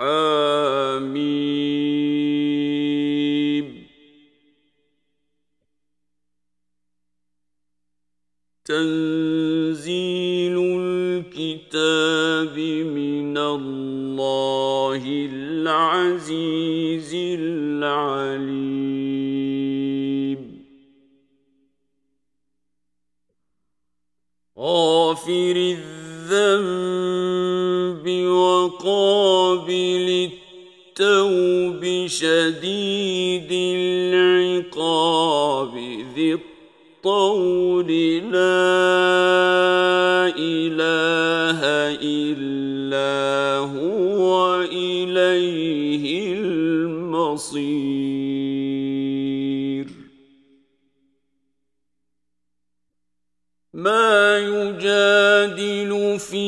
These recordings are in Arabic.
حميم تنزيل الكتاب من الله العزيز العليم غافر الذنب وقابل التوب شديد العقاب ذي الطول لا إله إلا هو إليه المصير ما يجادل في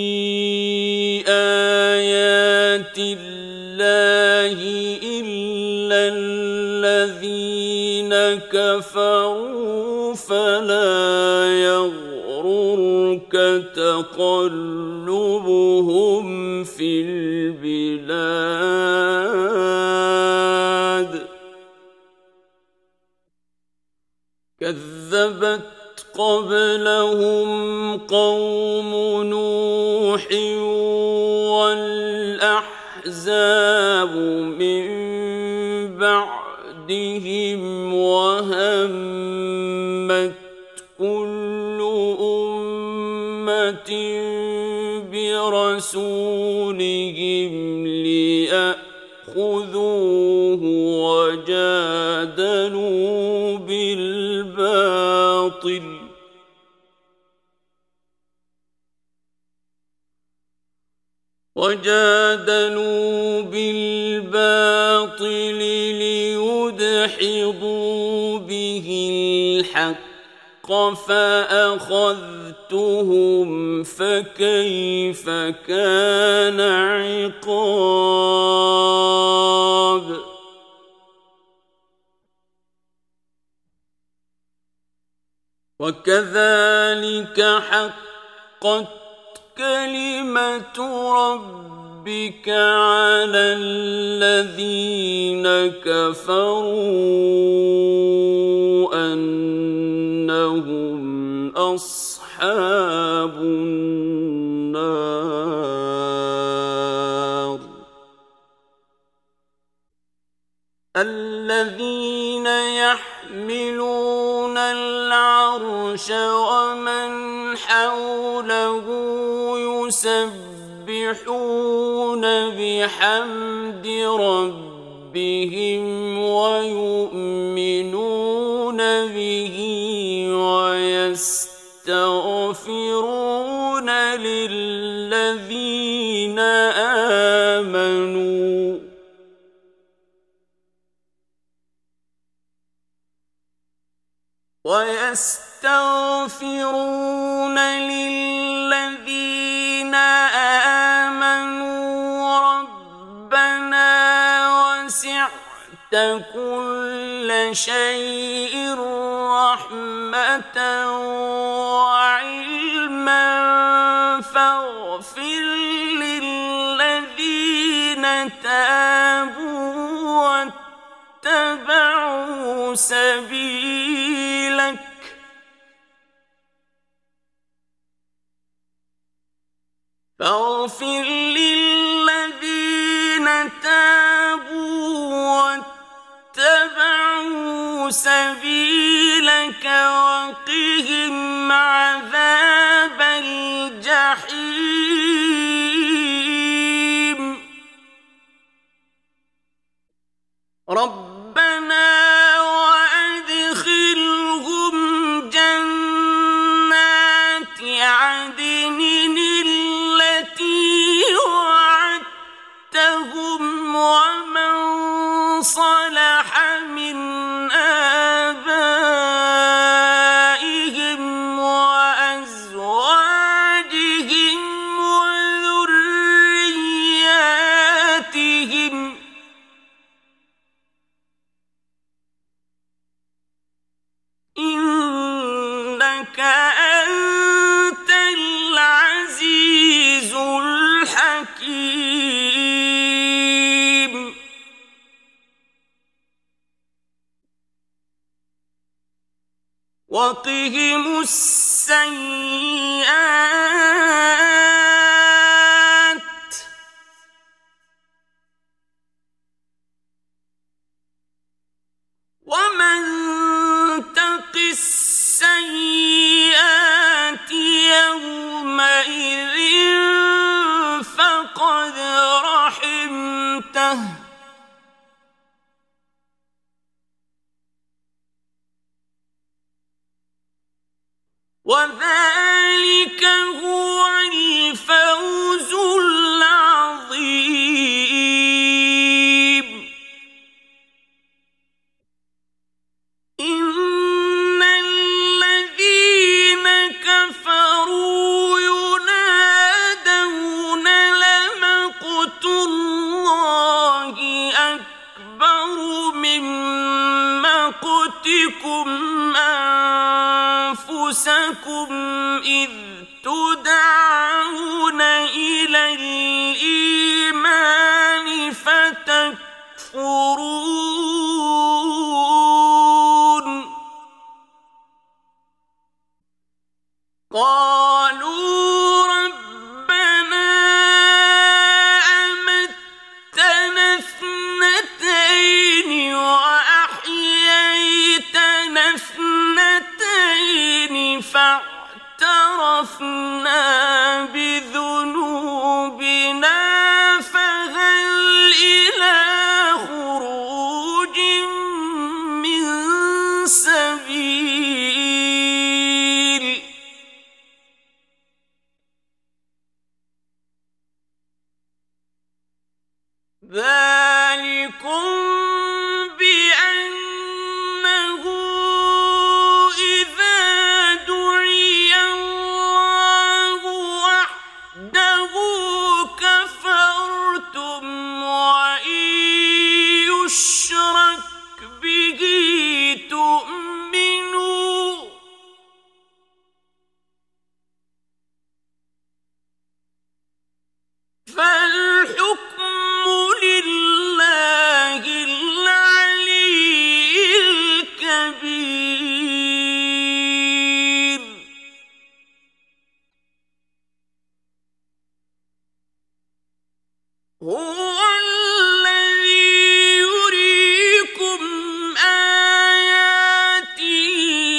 آيات الله إلا الذين كفروا فلا يغررك تقلبهم في البلاد كذبت قبلهم قوم نوح والأحزاب من بعدهم وهمت كل أمة برسولهم ليأخذوه وجادلوا بالباطل ليدحضوا به الحق فأخذتهم فكيف كان عقاب وكذلك حقت كلمة ربك على الذين كفروا أنهم أصحاب النار الذين يحملون العرش ومن حوله يسبحون بحمد ربهم ويؤمنون به ويستغفرون للذين آمنوا ربنا وسعت كل شيء رحمة وعلما فاغفر للذين تابوا واتبعوا سبيلك فاغفر للذين تابوا واتبعوا سبيلك وقهم عذاب الجحيم ربنا وأدخلهم جنات عدن التي وعدتهم ومن صلح من آبائهم وأزواجهم وذرياتهم إنك أنت العزيز الحكيم وقهم السيئات ومن تق السيئات يومئذ فقد رحمته وذلك هو الفوز العظيم إن الذين كفروا ينادون لمقت الله أكبر من مقتكم أنفسكم إذ تدعون إلى الإيمان فتكفرون قالوا ربنا أمتنا اثنتين وأحييتنا اثنتين فاعترفنا بذنوبنا فهل إلى خروج من سبيل ذلكم بأنه إذا دعي الله وحده كفرتم وإن يشرك به تؤمنوا فالحكم لله العلي الكبير هو الذي يريكم آياته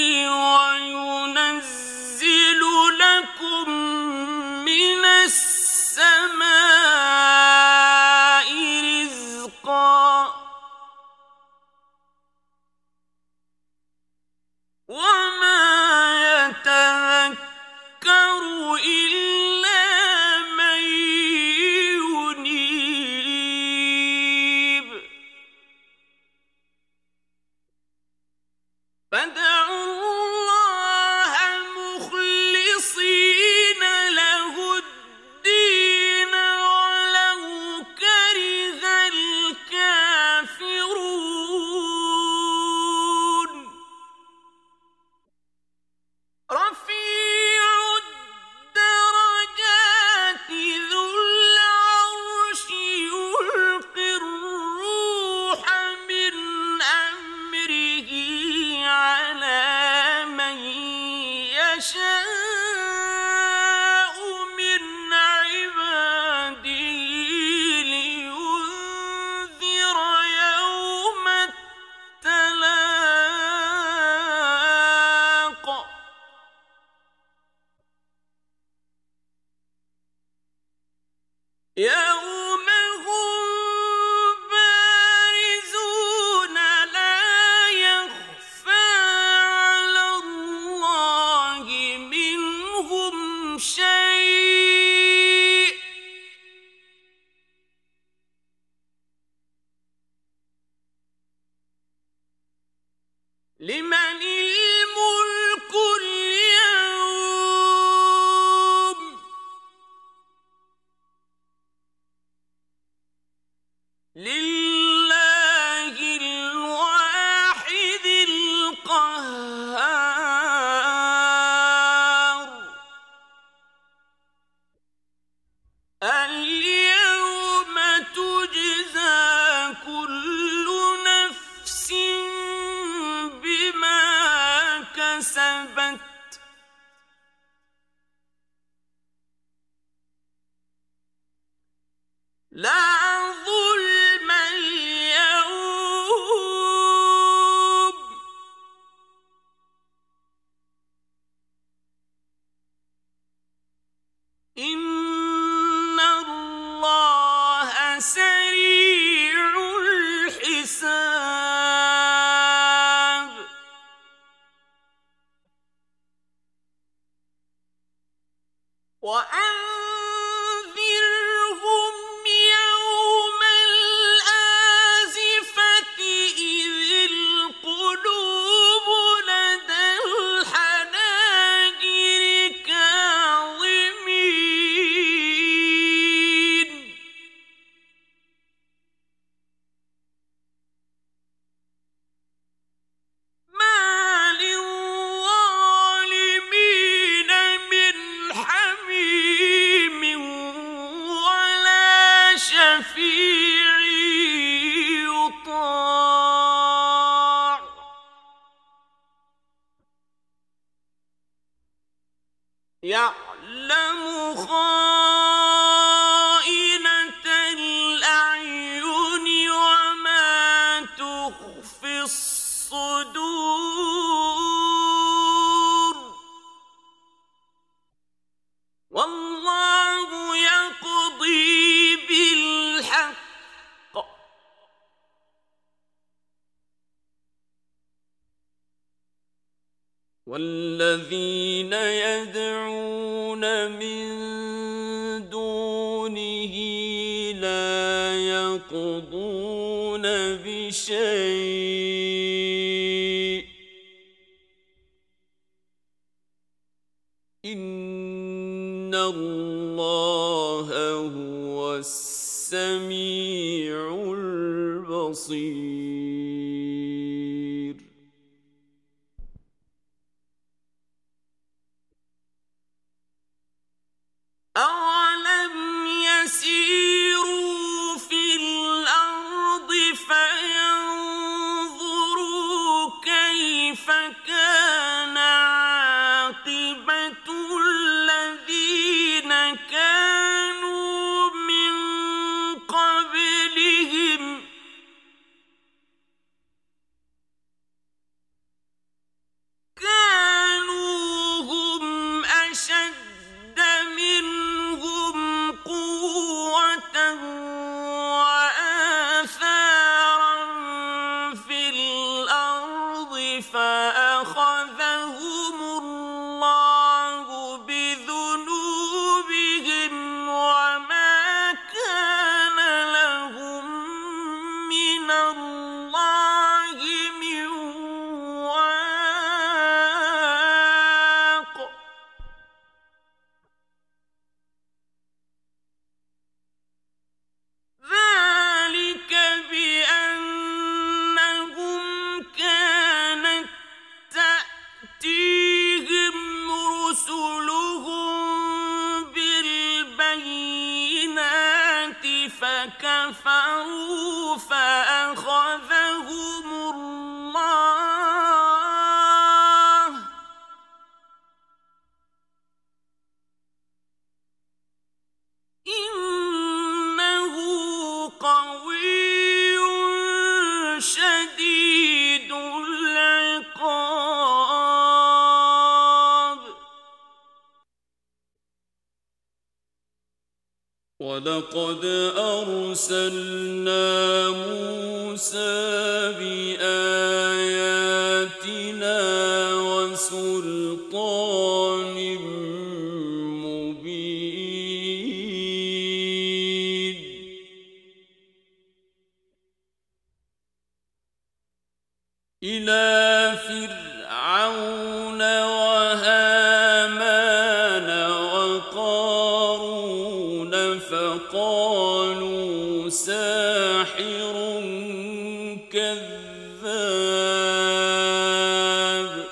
وينزل لكم من السماء رزقا وما يتذكر إلا من ينيب فادعوا الله مخلصين له الدين ولو كره الكافرون رفيع الدرجات ذو العرش يلقي الروح من أمره على من يشاء من عباده لينذر يوم التلاق يوم هم بارزون لا يخفى على الله منهم شيء لمن الملك اليوم لله الواحد القهار اليوم تجزى كل نفس بما كسبت لا ظلم اليوم إن الله سريع الحساب وأنذرهم يوم الآزفة إذ القلوب لدى الحناجر كاظمين ما للظالمين من حميم ولا شفيع يطاع يعلم خائنة الأعين وما تخفي الصدور والله يقضي بالحق والذين يدعون من دونه لا يقضون بشيء إن الله هو السميع البصير أولم يسيروا في الأرض فينظروا كيف كان عاقبة الذين كانوا من قبلهم كانوا هم أشد منهم قوة وآثارا في الأرض فأخذهم الله بذنوبهم وما كان لهم من الله من واق ذلك بأنهم كانت تأتيهم رسلهم بالبينات فكفروا فأخذهم الله إنه قوي شديد العقاب ولقد أرسلنا موسى بآياتنا وسلطان مبين إلى فرعون وهامان وقارون فقالوا ساحر كذاب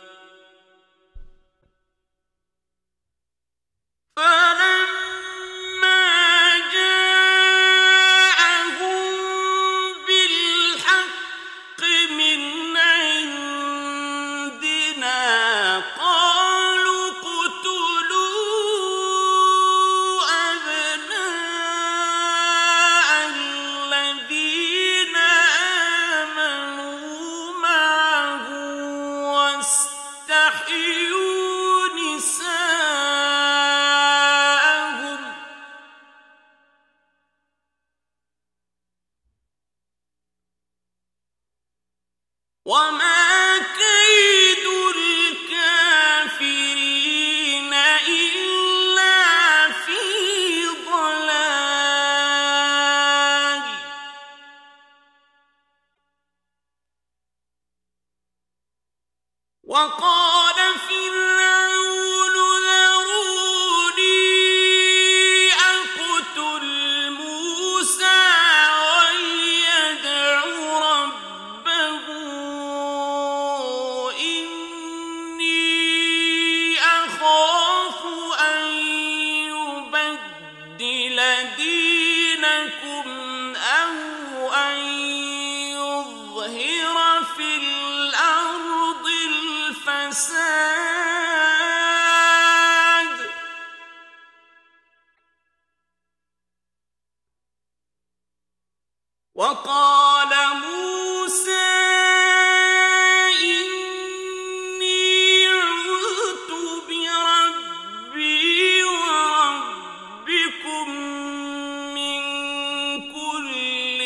فلما جاءهم بالحق من عندنا قالوا اقتلوا أبناء وما كيد الكافرين إلا في ضلال وقال فرعون ذروني أقتل موسى وليدع ربه إني أخاف أن يبدل دينكم أو أن يظهر في الأرض الفساد وقال موسى إني عذت بربي وربكم من كل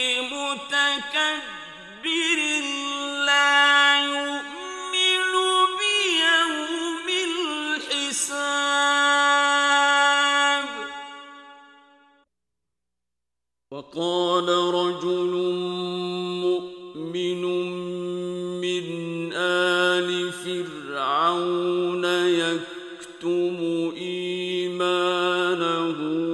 متكبر لا يؤمن بيوم الحساب وقال رجل مؤمن من آل فرعون يكتم إيمانه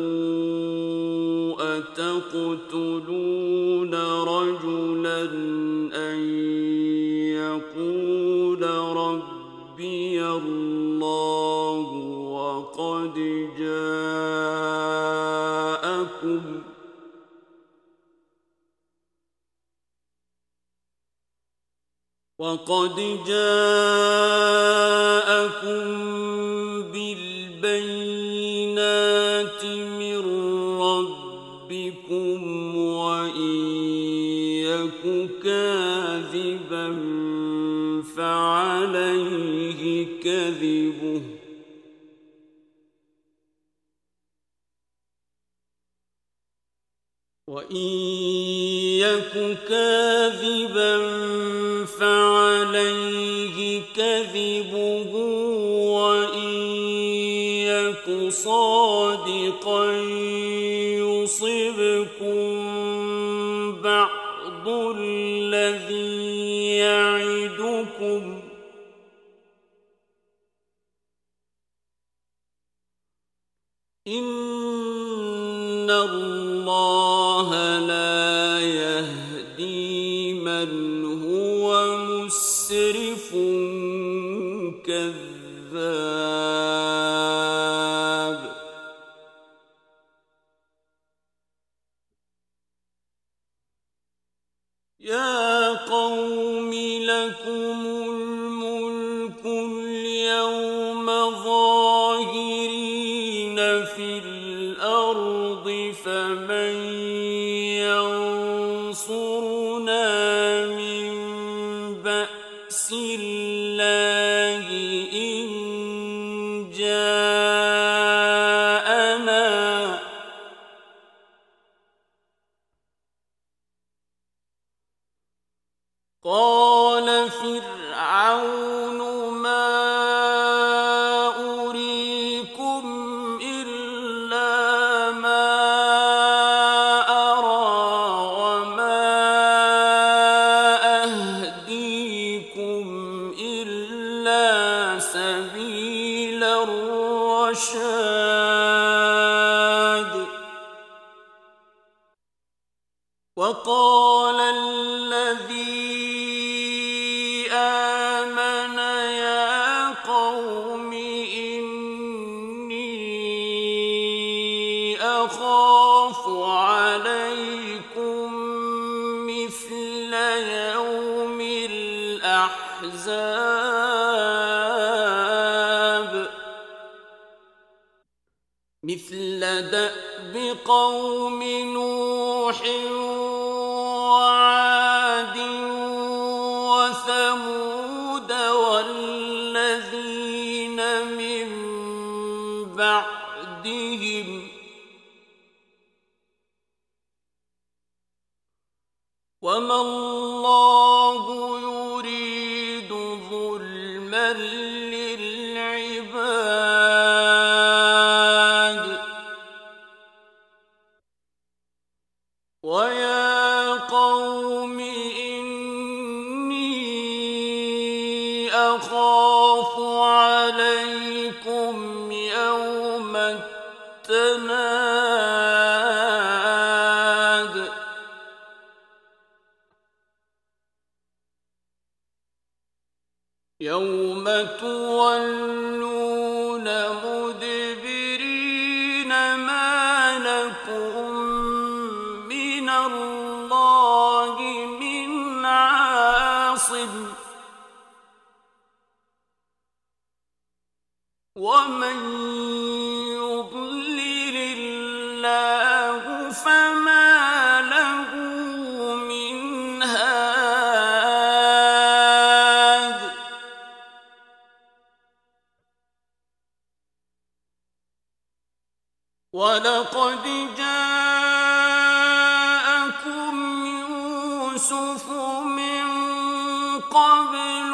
أتقتلون رجلا أن يقول ربي الله وقد جاءكم بالبينات من ربكم وإن يك كاذبا فعليه كذبه وإن يك كاذبا فعليه كذبه وإن يك صادقا يصبكم بعض الذي يعدكم إن الله لا يهدي من هو مسرف كذاب يا قوم لكم الملك اليوم ظاهرين في الأرض فمن ينصرنا من بأس الله إن جاءنا قال فرعون ما أريكم إلا ما أرى وما أهديكم إلا سبيل الرشاد وقال الذي آمن يا قوم إني أخاف عليكم مثل يوم الأحزاب مثل دأب قوم نوح وعاد وثمود والذين من بعدهم وما الله يريد ويا قوم إني أخاف عليكم يوم التناد يوم تولون مدبرين ما لكم من الله من عاصم ومن يضلل الله فما له من هاد ولقد جاءكم يوسف من قبل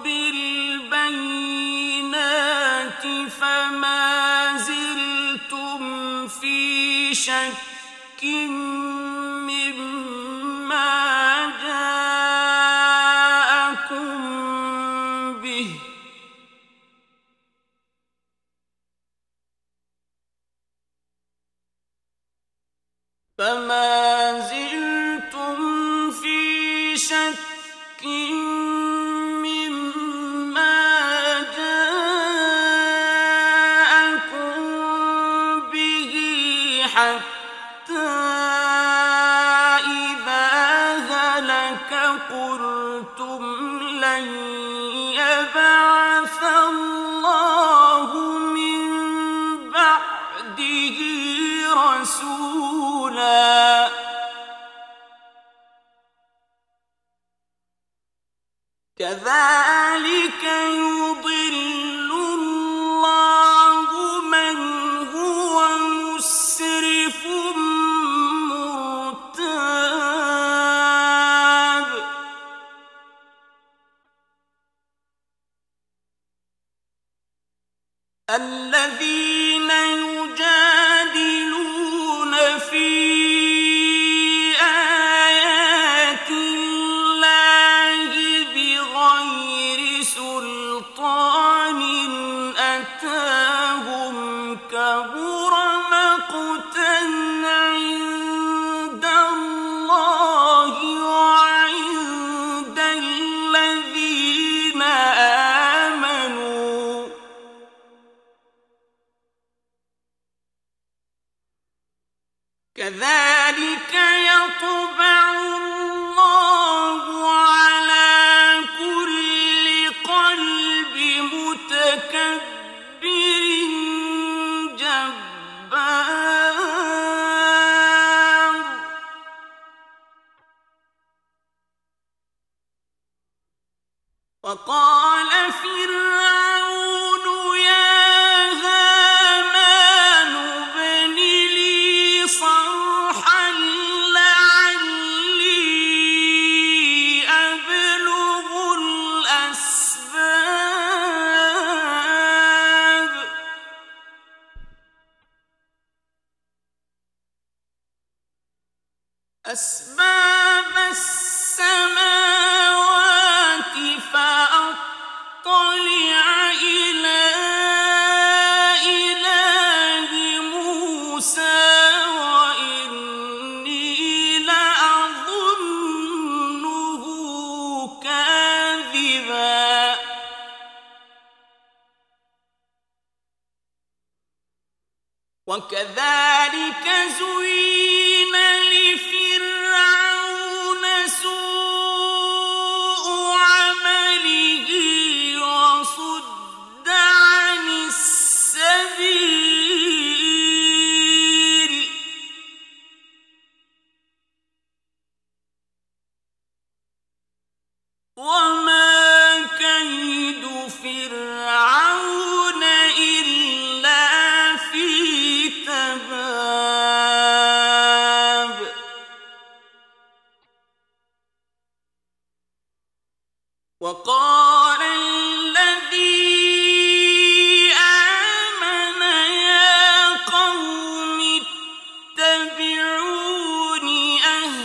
بالبينات فما زلتم في شك مما جاءكم به حتى إذا هلك قلتم لن يبعث الله من بعده رسولا كذلك يضل الله من هو مسرف مرتاب الذين يجادلون في آيات الله بغير سلطان أتاهم كبر مقتا عند الله وعند الذين آمنوا كذلك يطبع الله على كل قلب متكبر جبار وقال فرعون يا هامان ابن لي صرحا لعلي أبلغ أسباب السماوات فأطلع إلى إله موسى وإني لأظنه كاذبا وكذلك زين لفرعون سوء عمله وصد عن السبيل وما كيد فرعون إلا في تباب وقال الذي آمن يا قوم اتبعوني أهدكم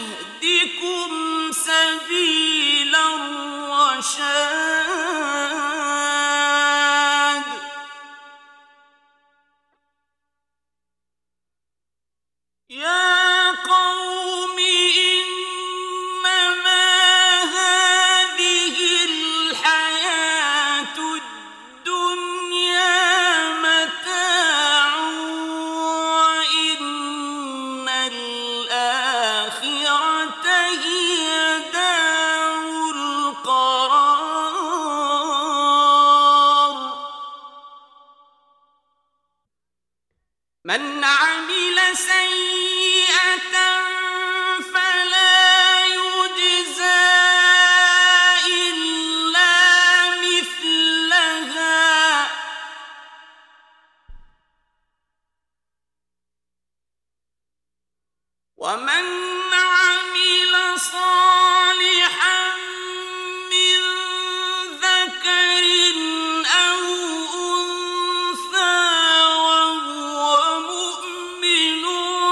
ومن عمل صالحا من ذكر أو أنثى وهو مؤمن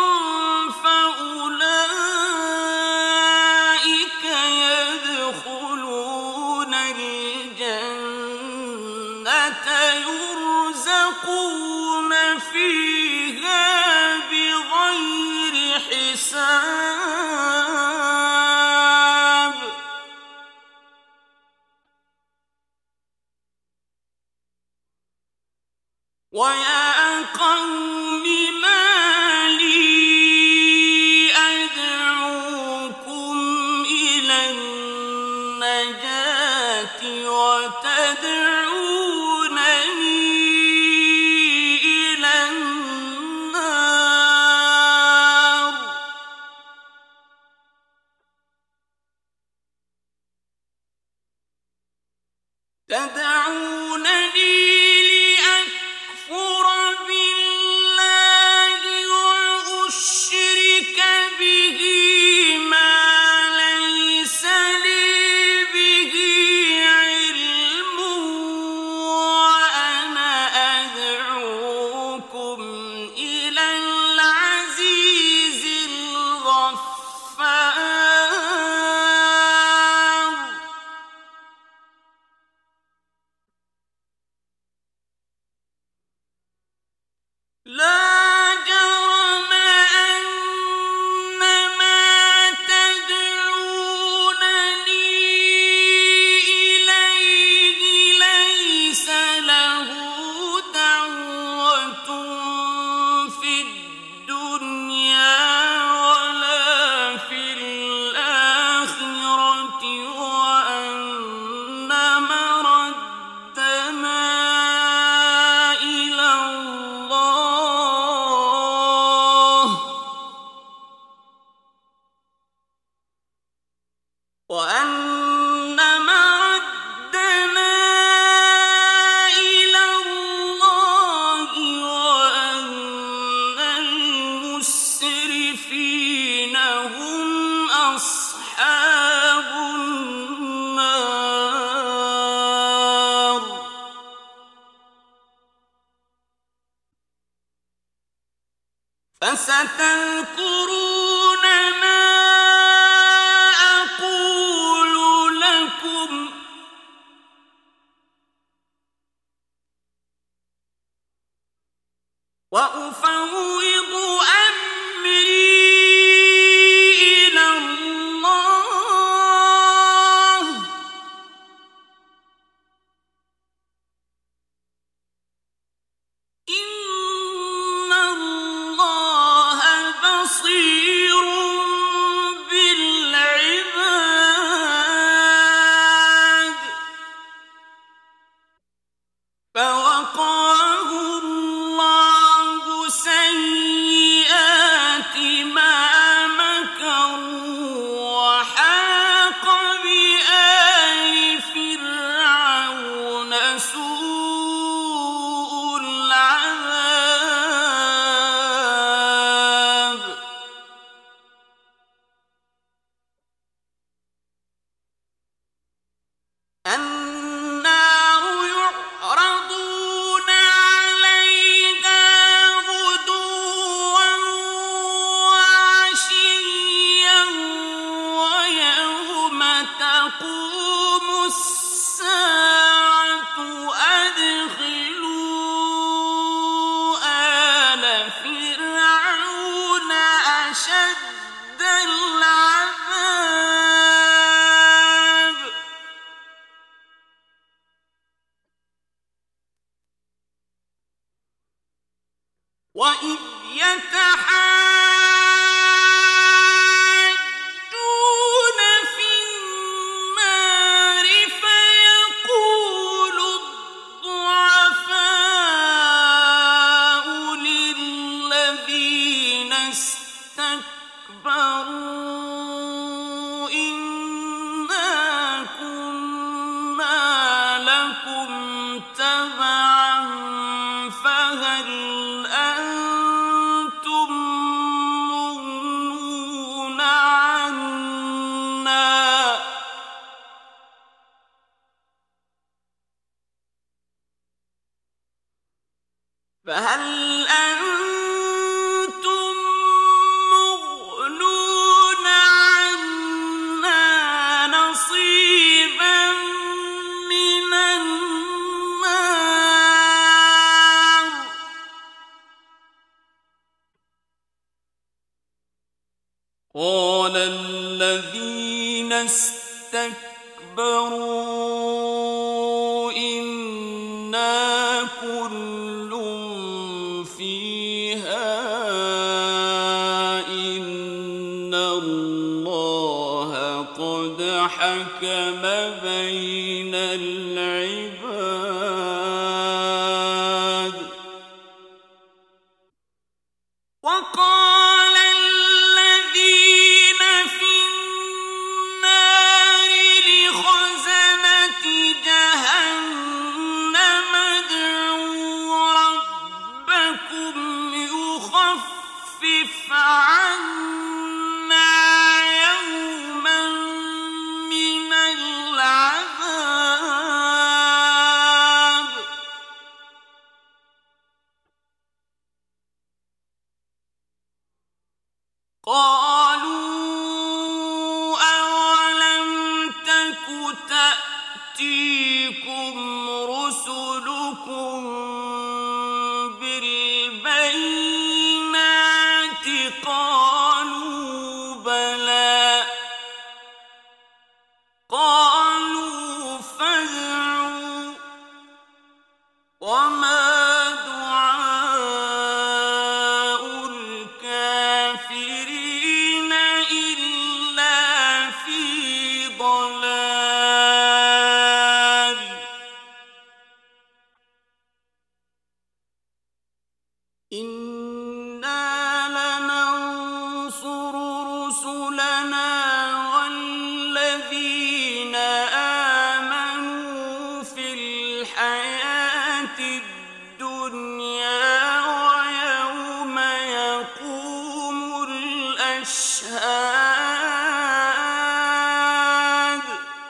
فأولئك يدخلون الجنة يرزقون فيها بغير حساب. ويا قوم ما لي أدعوكم إلى النجاة وتدعونني إلى النار. تدعونني لأكفر بالله وأشرك به ما ليس لي به علم وأنا أدعوكم إلى العزيز الغفار. لا جرم أن ما تدعونني إليه ليس له دعوة في الدنيا ولا في الآخرة وأن مردنا إلى الله وأن مردنا إلى الله وأن المسرفين هم أصحاب النار. فستذكرون ما أقول لكم وأفوض أمري إلى الله. إن الله بصير بالعباد. فوقاه الله سيئات ما مكروا وحاق بآل فرعون سوء العذاب. النار يعرضون عليها غدوا وعشيا ويوم تقوم الساعة أدخلوا آل فرعون أشد العذاب. وإذ يتحاجون في النار فيقول الضعفاء للذين استكبروا إنا كنا لكم تبعا فهل أنتم مغنون قال الذين استكبروا إنا كل فيها إن الله قد حكم بين العباد وقال الذين في النار لخزنة جهنم ادعوا ربكم يخفف عنا يوما من العذاب قالوا أولم تك تأتيكم رسلكم بالبينات قالوا بلى قالوا فادعوا وما دعاء الكافرين إلا في ضلال إنا لننصر رسلنا والذين آمنوا في الحياة الدنيا ويوم يقوم الأشهاد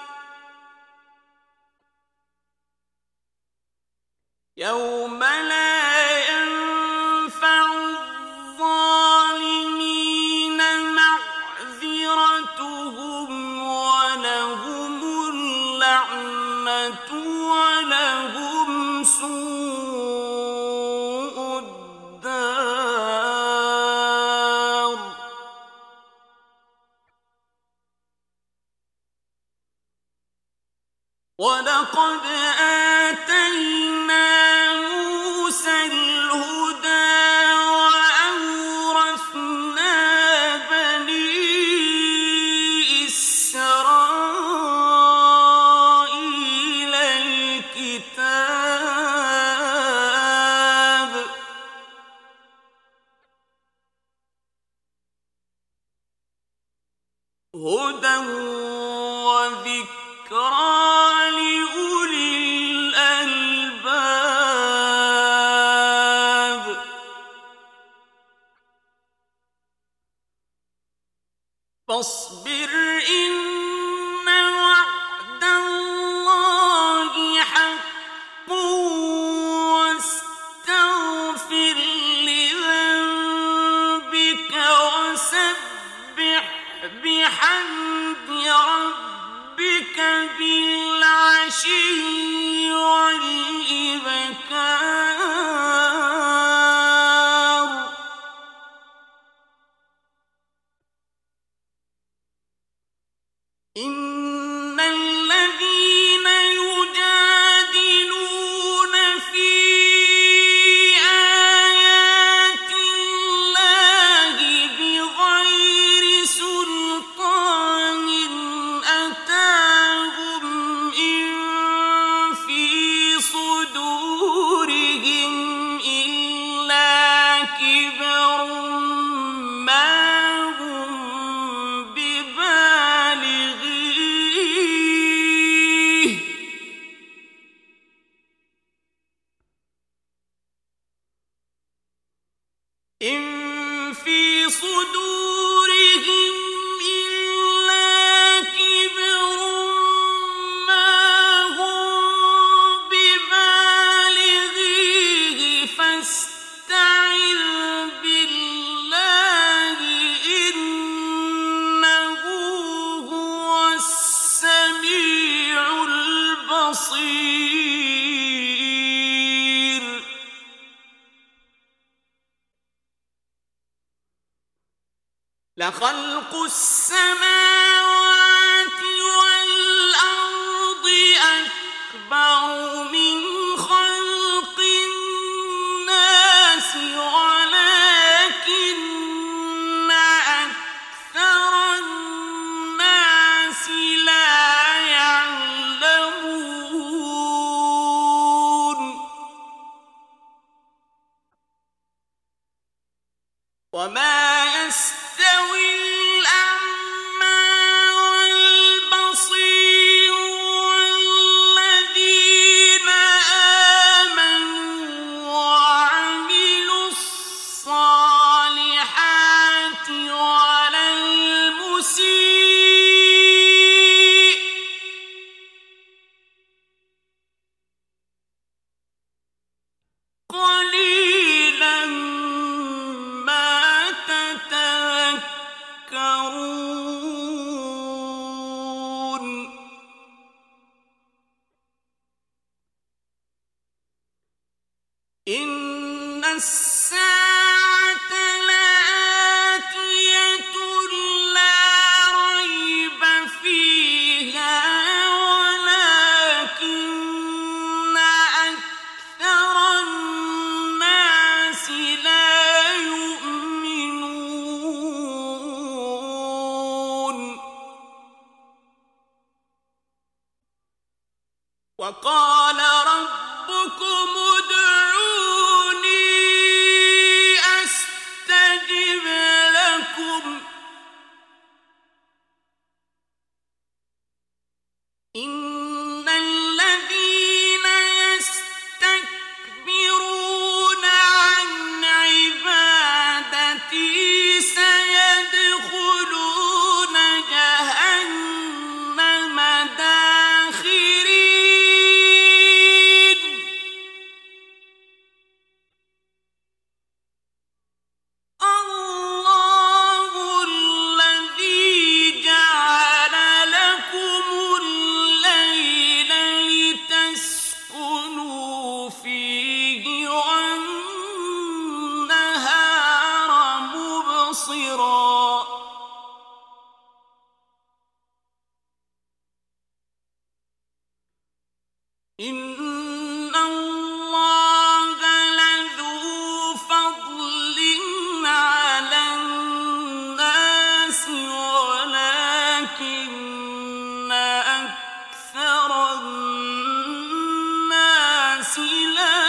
يوم لا ينفع الظالمين معذرتهم ولهم اللعنة ولهم سوء الدار ولقد آتينا موسى الهدى وأورثنا بني إسرائيل الكتاب هدى وذكرى لأولي الألباب فاصبر إن وعد الله حق واستغفر لذنبك وسبح بحمد ربك بالعشي والإبكار إن الذين يجادلون في آيات الله بغير سلطان أتاهم إن في صدورهم إلا كبر ما هم ببالغين لخلق السماوات والأرض أكبر من خلق الناس ولكن أكثر الناس لا يعلمون وما يستوي الأعمى والبصير والذين آمنوا وعملوا الصالحات ولا المسيء قليلا ما تتذكرون إن الساعة لآتية لا ريب فيها ولكن أكثر الناس لا يؤمنون وقال ربكم ادعوني أستجب لكم إن الذين يستكبرون عن عبادتي سيدخلون جهنم داخرين الله الذي جعل لكم الليل لتسكنوا فيه والنهار مبصرا إن الله لذو فضل على الناس ولكن أكثر الناس لا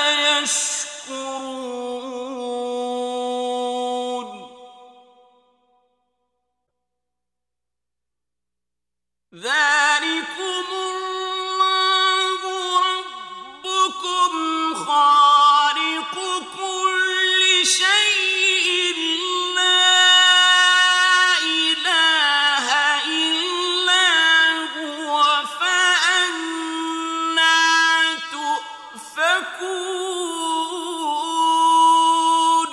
يشكرون ذلكم الله ربكم خالق كل شيء لا إله إلا هو فأنى تؤفكون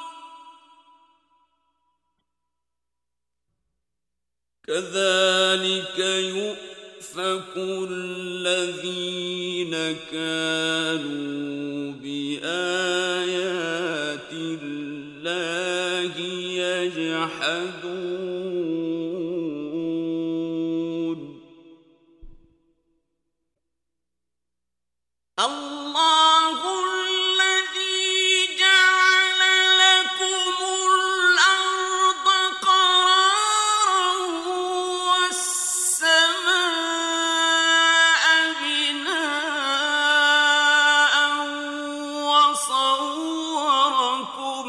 كذلك يؤفك الذين كانوا بآيات الله يجحدون الله الذي جعل لكم الأرض قرارا والسماء بناء وصوركم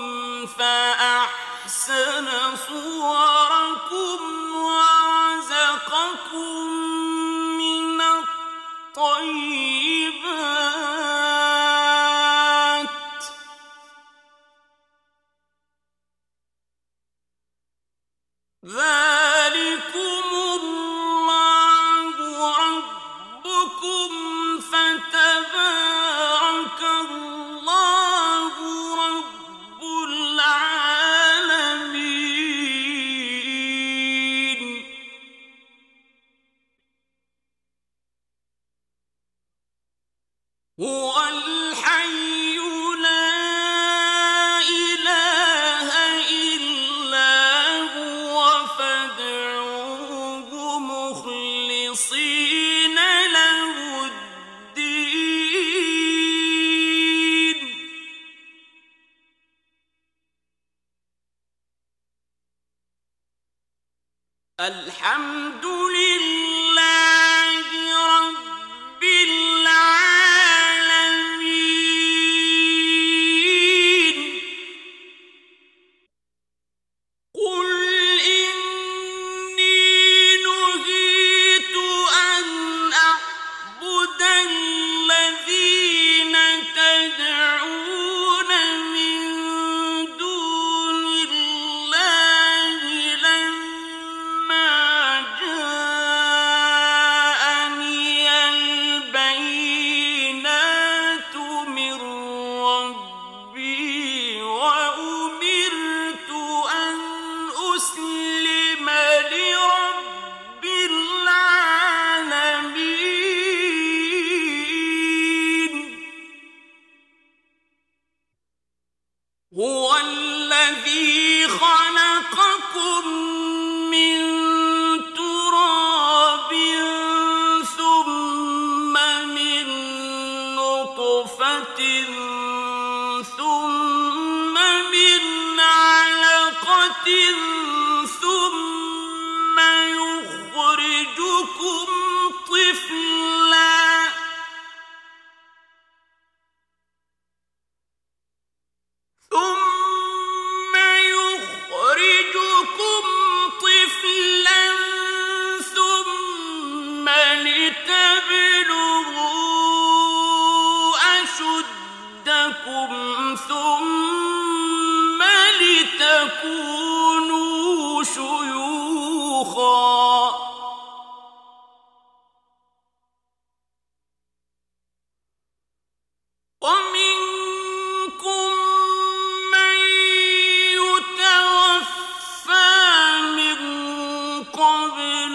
فأحسن صوركم ورزقكم من الطيبات ذلكم الله ربكم فتبارك الله رب العالمين هو الحي لا إله إلا هو الحمد لله رب العالمين قل إني نهيت أن أعبد الذين تدعون من دون الله لما جاءني البينات من ربي وأمرت أن أسلم لرب العالمين هو الذي خلقكم من تراب ثم من نطفة ثم من علقة ثم يخرجكم طفلا ثم لتبلغوا أشدكم ثم لتكونوا شيوخا ومنكم من يتوفى من قبل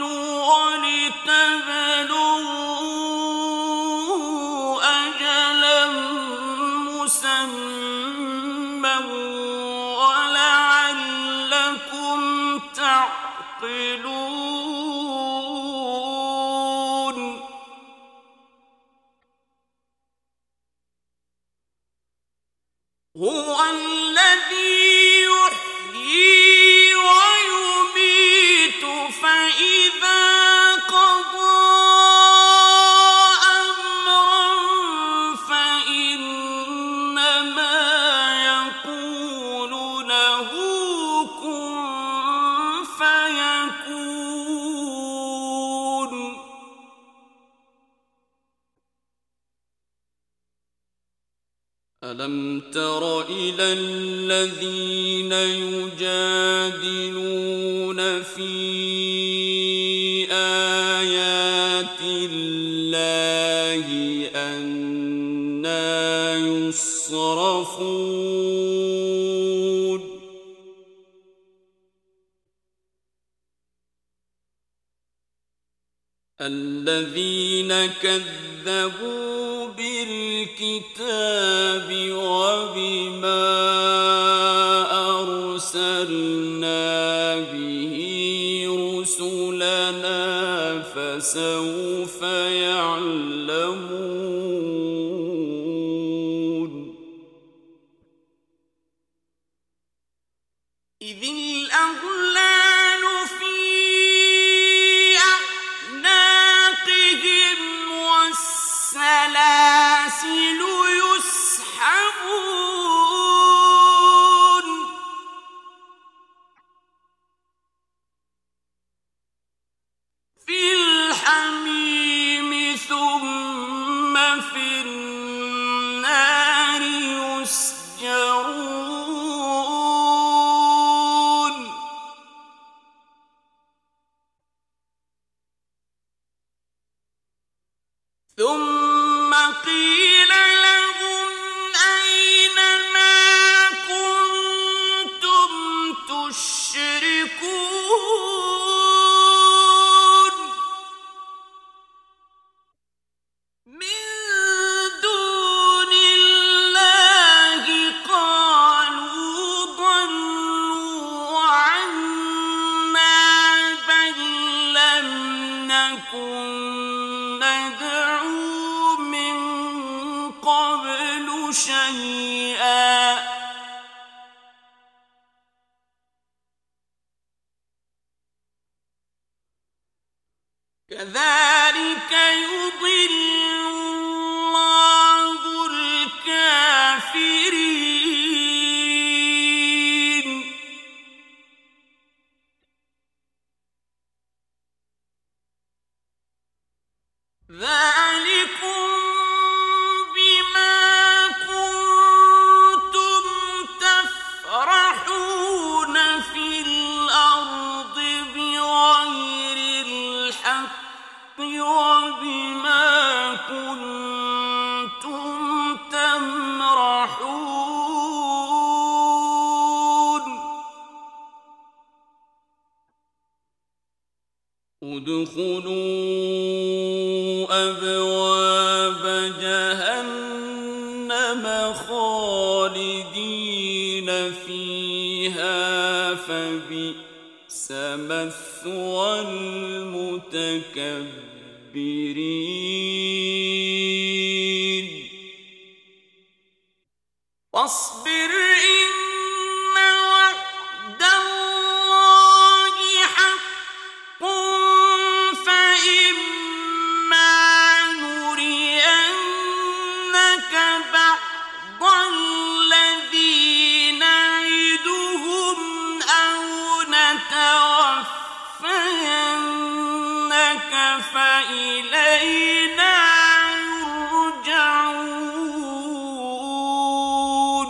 ولتبلغوا أجلا مسمى ولعلكم تعقلون هو الذي يحيي ويميت فإذا قضى أمرا فإنما يقول له كن فيكون ألم تر إلى الذين يجادلون في آيات الله أنى يصرفون الذين كذبوا بالكتاب وبما أرسلنا به رسلنا فسوف يعلمون إذ الأغلال في أعناقهم والسلاسل يسحبون في الحميم ثم في النار يسجرون ثم قيل لهم أين ما كنتم تشركون من دون الله قالوا ضلوا عنا بل لم نكن ندعو من قبل شيئا كذلك يضل الله الكافرين. ذلكم بما كنتم تفرحون في الأرض بغير الحق وبما كنتم تمرحون. ادخلوا أبواب جهنم خالدين فيها فبئس مثوى المتكبرين. فاصبر إن وعد الله حق فإما نرينك بعض الذي نعدهم أو نتوفينك فإلينا يرجعون.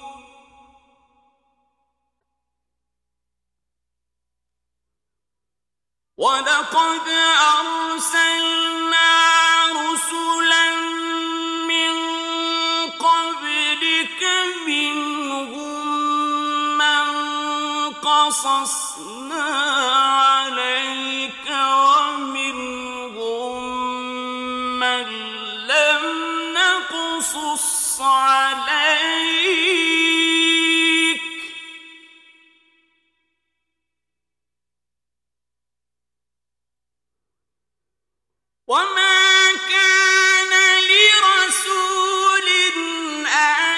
ولقد أرسلنا رسلا من قبلك منهم من قصصنا عليك ومنهم من لم نقصص عليك وما كان لرسول أن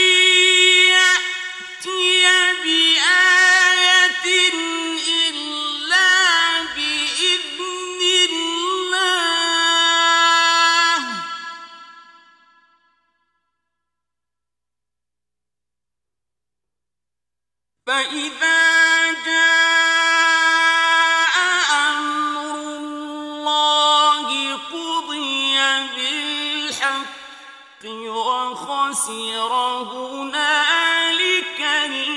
يأتي بآية إلا بإذن الله. فإذا جاء أمر الله قضي بالحق وخسر هنالك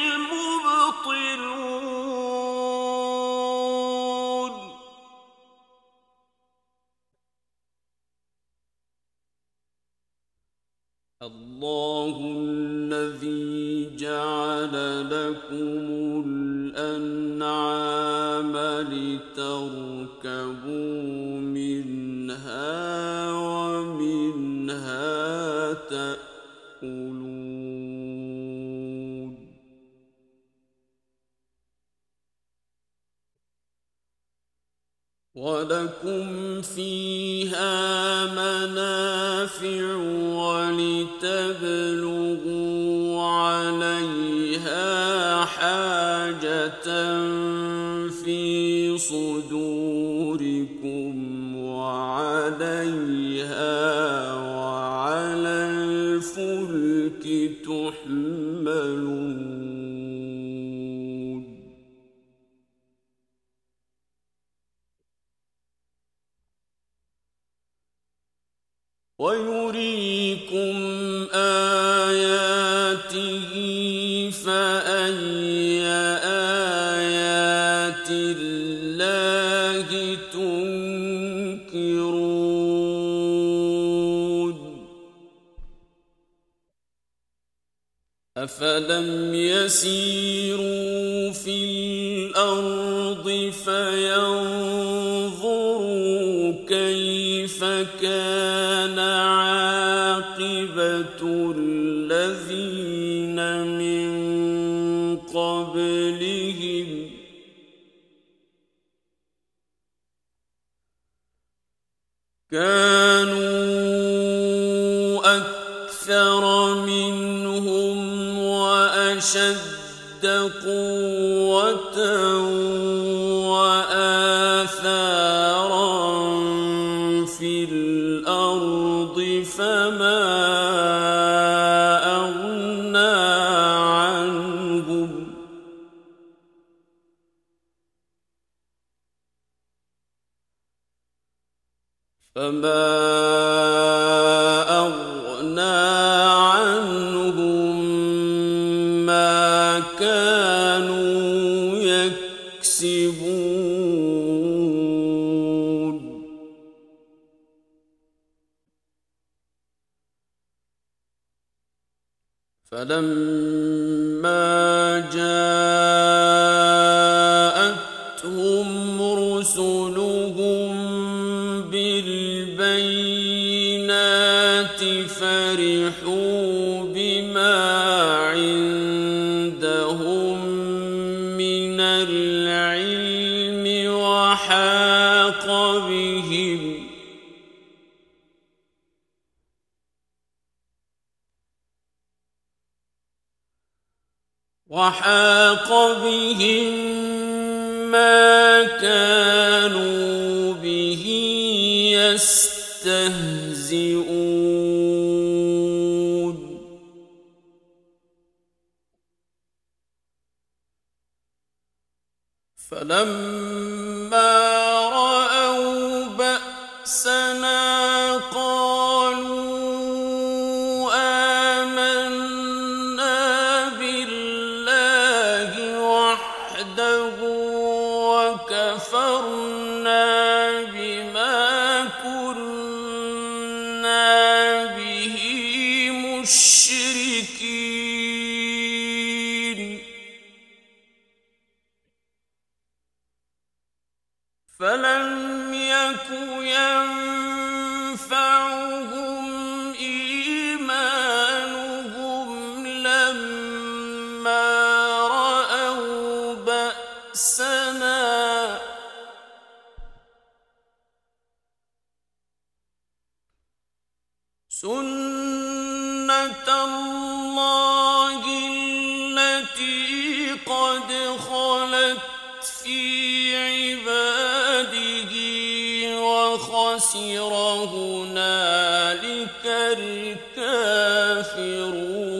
المبطلون. الله الذي جعل لكم الأنعام لتركبوا منها ومنها تأكلون. ولكم فيها منافع ولتبلغوا عليها حاجة في صدوركم وعليها وعلى الفلك تحملون. ويريكم آياته فأي آيات الله تنكرون. أفلم يسيروا في الأرض فينظروا كيف كان عاقبة الذين من قبلهم كانوا أكثر منهم وأشد قوة وآثارا فما أغنى عنهم ما كانوا يكسبون فلما جاءتهم رسلهم بالبينات فرحوا بما عندهم من العلم وحاق بهم ما كانوا به يستهزئون فلما رأوا بأسنا قالوا آمنا بالله وحده وكفرنا بما كنا به مشركين فلم يك ينفعهم إيمانهم لما رأوا بأسنا سنة الله التي قد خلت في عباده وخسر هنالك الكافرون